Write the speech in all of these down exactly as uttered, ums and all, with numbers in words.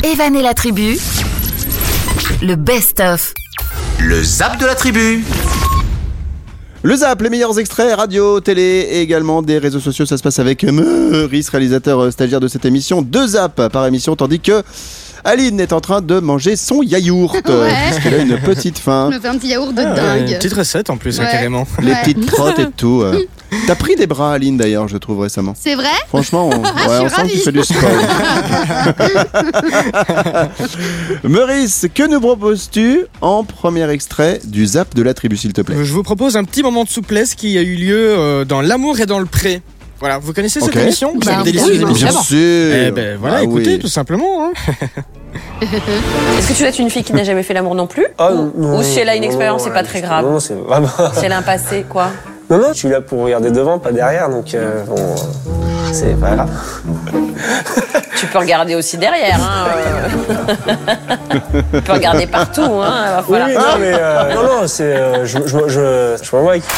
Evan et la tribu, le best-of. Le Zap de la tribu. Le Zap, les meilleurs extraits radio, télé et également des réseaux sociaux. Ça se passe avec Meurice, réalisateur stagiaire de cette émission. Deux zaps par émission, tandis que Aline est en train de manger son yaourt. Ouais. Parce qu'elle a une petite faim. Je me fais un petit yaourt de Ah, dingue. une petite recette en plus, Ouais. hein, carrément. Les Ouais. petites crottes et tout. euh. T'as pris des bras, Aline, d'ailleurs, je trouve récemment. C'est vrai? Franchement, on, ouais, on sent que tu fais du sport. Meurice, que nous proposes-tu en premier extrait du Zap de la tribu, s'il te plaît? Je vous propose un petit moment de souplesse qui a eu lieu euh, dans L'amour et dans le pré. Voilà, vous connaissez cette Ok. émission? C'est Bah, une délicieuse oui, émission. Bien sûr. Eh ben voilà, Ah écoutez, oui. tout simplement. Hein. Est-ce que tu es une fille qui n'a jamais fait l'amour non plus? Ah, ou, non, ou si elle a une non, expérience, non, c'est pas ouais, très grave? Non, c'est vraiment... Si elle a un passé, quoi? Non, non, je suis là pour regarder devant, pas derrière, donc euh, bon, euh, c'est pas grave. Tu peux regarder aussi derrière, hein. euh. Tu peux regarder partout, hein. Va Oui, falloir- oui, non, mais euh, non, non, c'est... euh, je je, je, je m'envoie avec...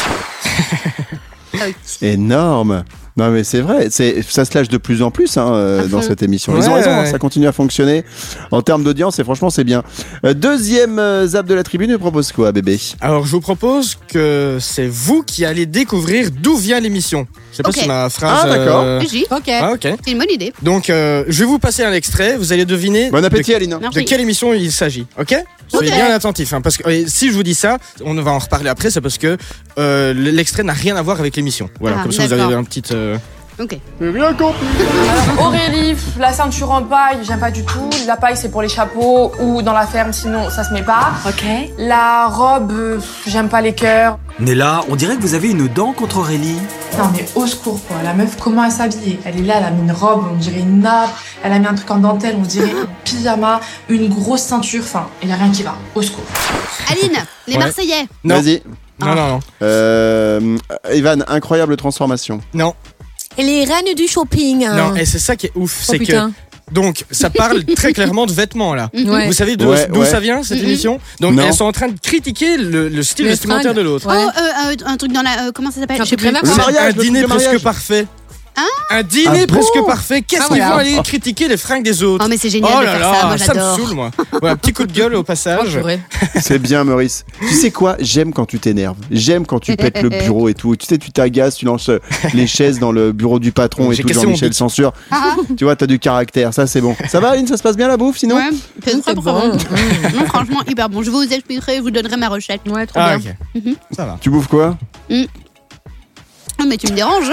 Énorme. Non mais c'est vrai, c'est, ça se lâche de plus en plus hein, euh, dans cette émission. Ils Ouais, ont raison, hein, ouais. ça continue à fonctionner en termes d'audience et franchement c'est bien. Euh, deuxième euh, Zap de la tribu nous propose quoi, bébé? Alors, je vous propose que c'est vous qui allez découvrir d'où vient l'émission. Je sais pas Ok. si ma phrase... Ah, d'accord. euh, J. Ok. Ah, ok. C'est une bonne idée. Donc, euh, je vais vous passer un extrait. Vous allez deviner Bon appétit de, Aline. de Merci. quelle émission il s'agit. Ok? Soyez Ok. bien attentifs. Hein, parce que et si je vous dis ça, on va en reparler après. C'est parce que euh, l'extrait n'a rien à voir avec l'émission. Voilà, Ah, comme ça vous d'accord. avez un petit... euh, Ok. Aurélie, la ceinture en paille, j'aime pas du tout. La paille, c'est pour les chapeaux ou dans la ferme, sinon ça se met pas. Ok. La robe, euh, j'aime pas les cœurs. Néla, on dirait que vous avez une dent contre Aurélie. Non mais au secours quoi, la meuf comment elle s'habiller? Elle est là, elle a mis une robe, on dirait une nappe, elle a mis un truc en dentelle, on dirait un pyjama, une grosse ceinture, enfin, il y a rien qui va, au secours. Aline, les Ouais. Marseillais. Non. Vas-y. Non, non, non. Euh, Evan, incroyable transformation. Non, Et les reines du shopping. non. Et c'est ça qui est ouf. Oh c'est putain. que... Donc, ça parle très clairement de vêtements, là. Ouais. Vous savez d'où, Ouais, d'où ouais. ça vient, cette Mhm. émission? Donc, Non. elles sont en train de critiquer le, le style Les vestimentaire fringues. de l'autre. Ouais. Oh, euh, euh, un truc dans la. euh, comment ça s'appelle? Un Je sais truc plus. très Le C'est mariage, un le truc dîner de presque mariage. parfait. Hein Un dîner Ah bon presque parfait. Qu'est-ce Ah, qu'ils voilà. vont aller critiquer les fringues des autres? Oh, mais c'est génial Oh de là faire là, ça. Moi, ça me j'adore. saoule, moi. Voilà, petit coup de gueule au Oh, passage. purée. C'est bien Meurice. Tu sais quoi? J'aime quand tu t'énerves. J'aime quand tu pètes le bureau et tout. Tu sais, tu t'agaces, tu lances euh, les chaises dans le bureau du patron et J'ai tout. cassé Jean-Michel mon bic. censure. Tu vois, t'as du caractère. Ça, c'est bon. Ça va, Aline? Ça se passe bien la bouffe sinon? Ouais, c'est Mmh, très c'est bon. bon. Non, franchement, hyper bon. Je vous expliquerai, je vous donnerai ma recette. Ouais, trop Ah, bien. ok. Ça va. Tu bouffes quoi? Ah, mais tu me déranges.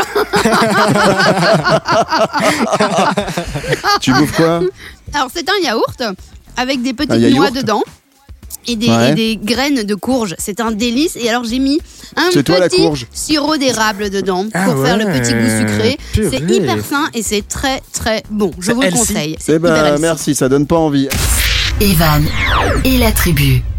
Tu bouffes quoi? Alors, c'est un yaourt avec des petites Un yaourt noix dedans. Et des, Ouais. et des graines de courge. C'est un délice. Et alors, j'ai mis un C'est toi, la petit courge. sirop d'érable dedans Ah pour faire le ouais, petit goût sucré. purée. C'est hyper fin et c'est très très bon. Je C'est vous le healthy. conseille. C'est Eh hyper ben, healthy. merci, ça donne pas envie. Evan et la tribu.